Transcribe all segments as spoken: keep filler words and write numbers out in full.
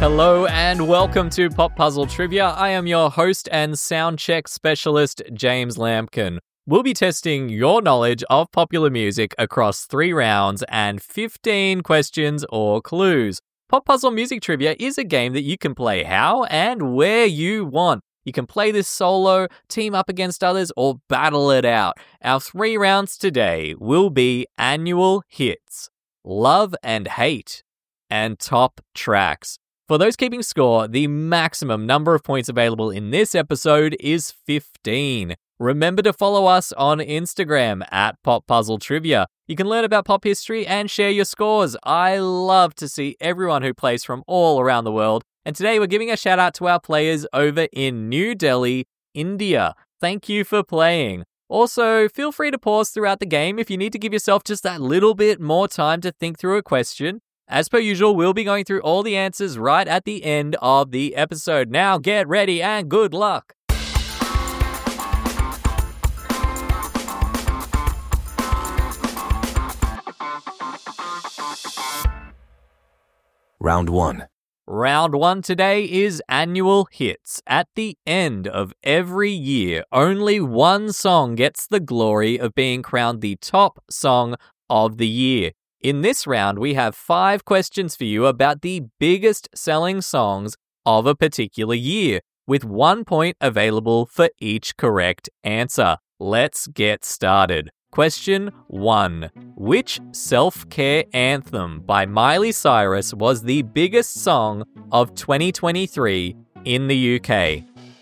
Hello and welcome to Pop Puzzle Trivia. I am your host and sound check specialist, James Lampkin. We'll be testing your knowledge of popular music across three rounds and fifteen questions or clues. Pop Puzzle Music Trivia is a game that you can play how and where you want. You can play this solo, team up against others, or battle it out. Our three rounds today will be annual hits, love and hate, and top tracks. For those keeping score, the maximum number of points available in this episode is fifteen. Remember to follow us on Instagram at Pop Puzzle Trivia. You can learn about pop history and share your scores. I love to see everyone who plays from all around the world. And today we're giving a shout out to our players over in New Delhi, India. Thank you for playing. Also, feel free to pause throughout the game if you need to give yourself just that little bit more time to think through a question. As per usual, we'll be going through all the answers right at the end of the episode. Now get ready and good luck. Round one. Round one today is annual hits. At the end of every year, only one song gets the glory of being crowned the top song of the year. In this round, we have five questions for you about the biggest selling songs of a particular year, with one point available for each correct answer. Let's get started. Question one. Which self-care anthem by Miley Cyrus was the biggest song of twenty twenty-three in the U K?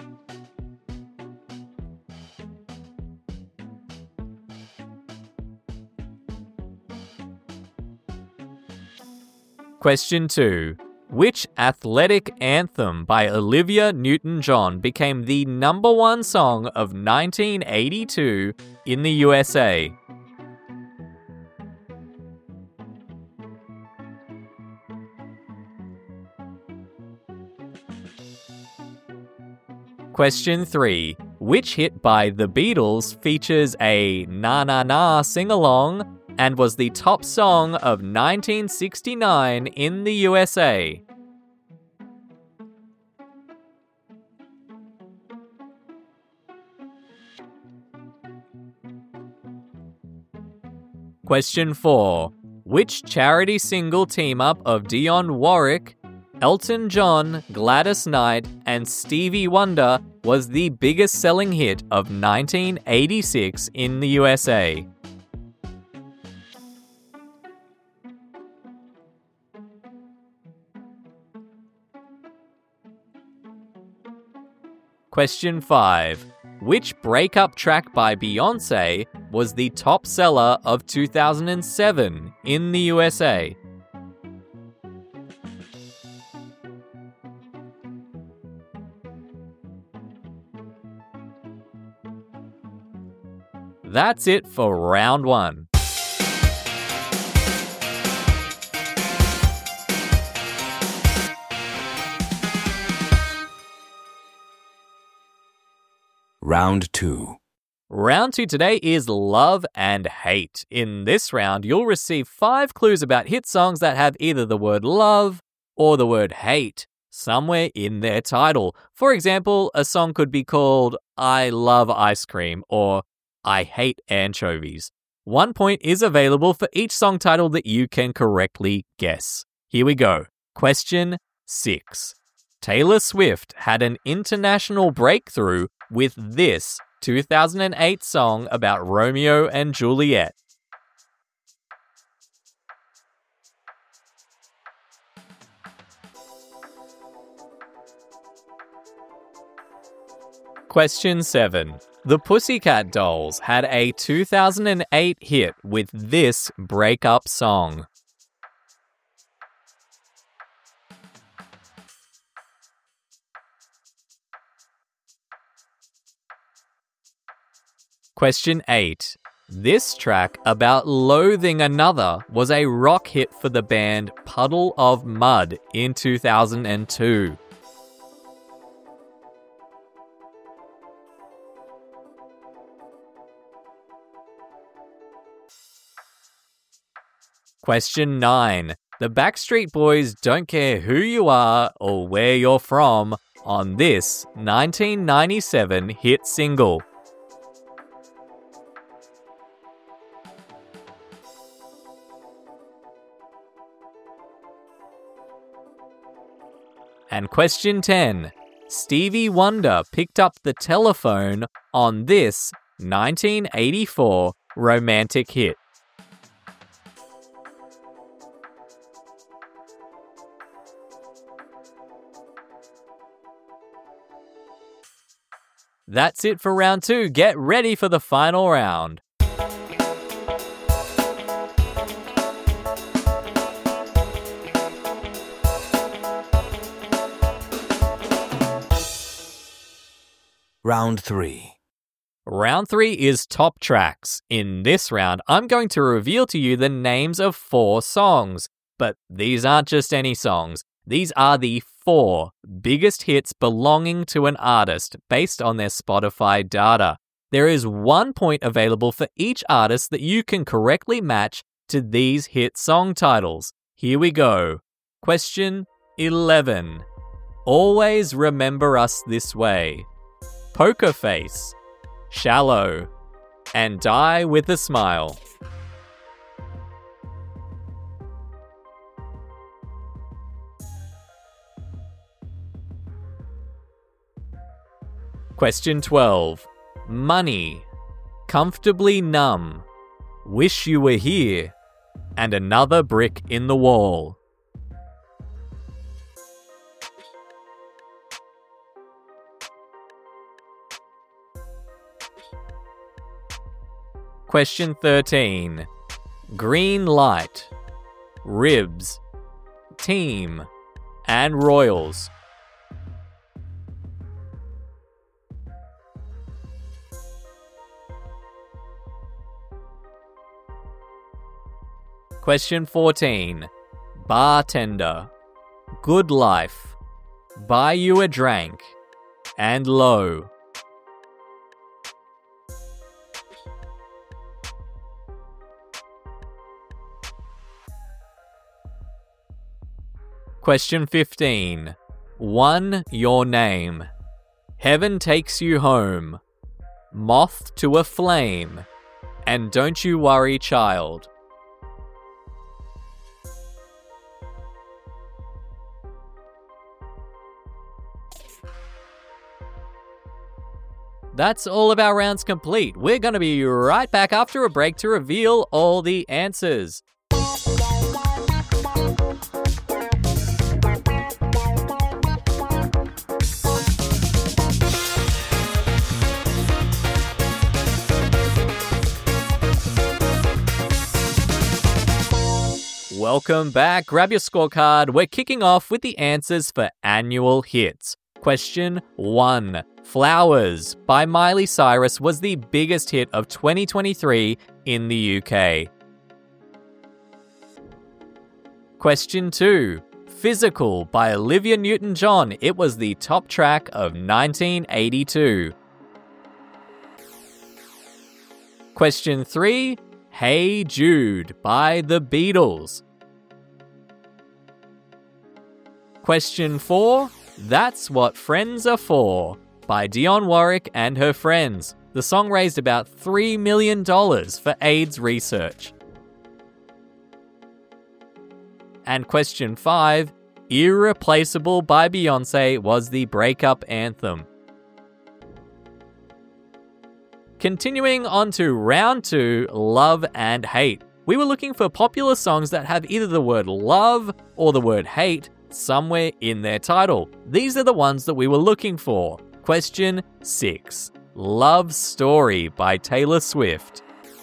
Question two. Which athletic anthem by Olivia Newton-John became the number one song of nineteen eighty-two in the U S A? Question three. Which hit by The Beatles features a na-na-na sing-along and was the top song of nineteen sixty-nine in the U S A? Question four. Which charity single team-up of Dionne Warwick, Elton John, Gladys Knight, and Stevie Wonder was the biggest selling hit of nineteen eighty-six in the U S A? Question five. Which breakup track by Beyoncé was the top seller of two thousand seven in the U S A? That's it for round one. Round two. Round two today is love and hate. In this round, you'll receive five clues about hit songs that have either the word love or the word hate somewhere in their title. For example, a song could be called I Love Ice Cream or I Hate Anchovies. One point is available for each song title that you can correctly guess. Here we go. Question six. Taylor Swift had an international breakthrough with this two thousand eight song about Romeo and Juliet. Question seven. The Pussycat Dolls had a two thousand eight hit with this breakup song. Question eight. This track about loathing another was a rock hit for the band Puddle of Mudd in two thousand two. Question nine. The Backstreet Boys don't care who you are or where you're from on this nineteen ninety-seven hit single. And question ten. Stevie Wonder picked up the telephone on this nineteen eighty-four romantic hit. That's it for round two. Get ready for the final round. Round three. Round three is top tracks. In this round, I'm going to reveal to you the names of four songs. But these aren't just any songs. These are the four biggest hits belonging to an artist based on their Spotify data. There is one point available for each artist that you can correctly match to these hit song titles. Here we go. Question eleven. Always Remember Us This Way, Poker Face, Shallow, and Die With a Smile. Question twelve. Money, Comfortably Numb, Wish You Were Here, and Another Brick in the Wall. Question thirteen. Green Light, Ribs, Team, and Royals. Question fourteen. Bartender, Good Life, Buy You a Drank, and Low. Question fifteen. One Your Name, Heaven Takes You Home, Moth to a Flame, and Don't You Worry Child. That's all of our rounds complete. We're going to be right back after a break to reveal all the answers. Welcome back. Grab your scorecard. We're kicking off with the answers for annual hits. Question one. Flowers by Miley Cyrus was the biggest hit of twenty twenty-three in the U K. Question two. Physical by Olivia Newton-John. It was the top track of nineteen eighty-two. Question three. Hey Jude by The Beatles. Question four. That's What Friends Are For by Dionne Warwick and her friends. The song raised about three million dollars for AIDS research. And question five, Irreplaceable by Beyoncé was the breakup anthem. Continuing on to round two, Love and Hate. We were looking for popular songs that have either the word love or the word hate somewhere in their title. These are the ones that we were looking for. Question six. Love Story by Taylor Swift.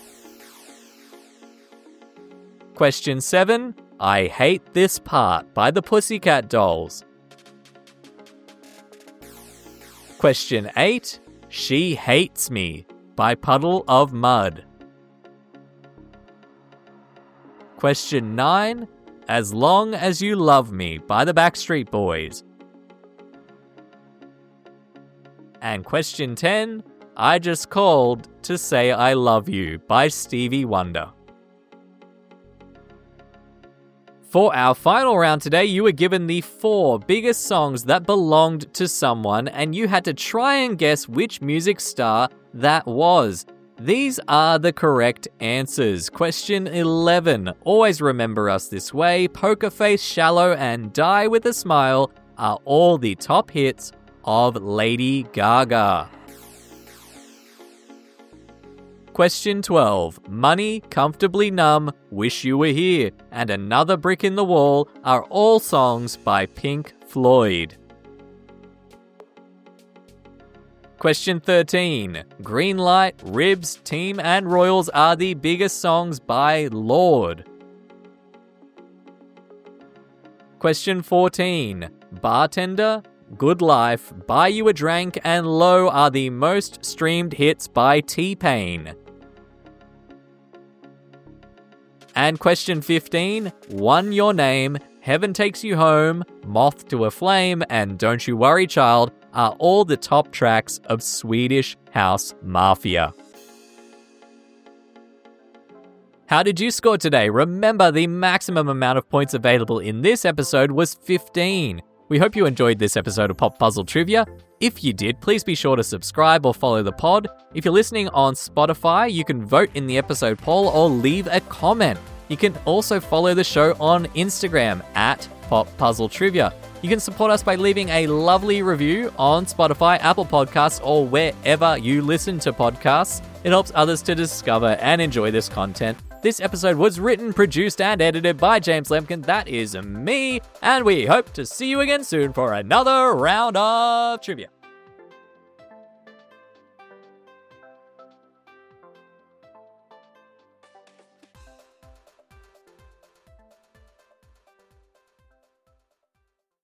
Question seven. I Hate This Part by the Pussycat Dolls. Question eight. She Hates Me by Puddle of Mud. Question nine. As Long As You Love Me by the Backstreet Boys. And question ten, I Just Called to Say I Love You by Stevie Wonder. For our final round today, you were given the four biggest songs that belonged to someone, and you had to try and guess which music star that was. These are the correct answers. Question eleven. Always remember us this way. Poker Face, Shallow, and Die with a Smile are all the top hits of Lady Gaga. Question twelve. Money, Comfortably Numb, Wish You Were Here, and Another Brick in the Wall are all songs by Pink Floyd. Question thirteen. Green Light, Ribs, Team and Royals are the biggest songs by Lorde. Question fourteen. Bartender, Good Life, Buy You a Drank, and Low are the most streamed hits by T-Pain. And question fifteen, One Your Name, Heaven Takes You Home, Moth to a Flame, and Don't You Worry Child are all the top tracks of Swedish House Mafia. How did you score today? Remember, the maximum amount of points available in this episode was fifteen. We hope you enjoyed this episode of Pop Puzzle Trivia. If you did, please be sure to subscribe or follow the pod. If you're listening on Spotify, you can vote in the episode poll or leave a comment. You can also follow the show on Instagram at Pop Puzzle Trivia. You can support us by leaving a lovely review on Spotify, Apple Podcasts, or wherever you listen to podcasts. It helps others to discover and enjoy this content. This episode was written, produced, and edited by James Lemkin. That is me, and we hope to see you again soon for another round of trivia.